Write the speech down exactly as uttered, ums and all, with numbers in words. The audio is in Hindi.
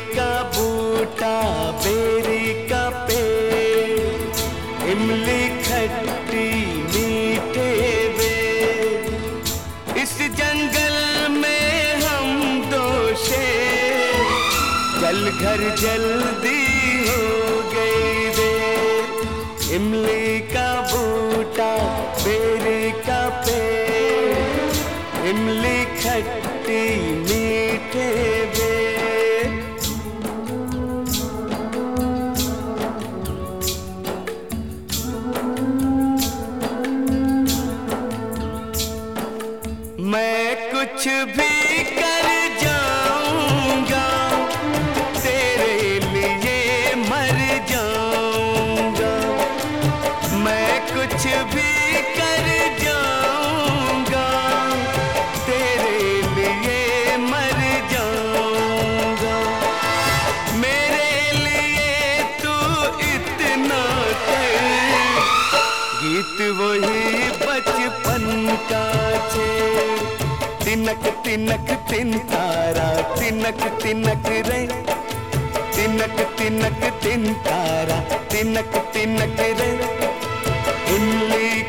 का बूटा, बेरी का पेड़, इमली खट्टी मीठे बेर, इस जंगल में हम दो शेर, चल घर जल्दी हो गई देर। इमली का बूटा, बेरी का पेड़, इमली खट्टी मीठे बेर। मैं कुछ भी कर जाऊंगा, तेरे लिए मर जाऊंगा। मैं कुछ भी कर जाऊंगा, तेरे लिए मर जाऊंगा। मेरे लिए तू इतना कर, गीत वही बचपन का छेड़। तिनक तिनक तिन तारा, तिनक तिनक रे, तिनक तिनक तिन तारा, तिनक तिनक रे। इमली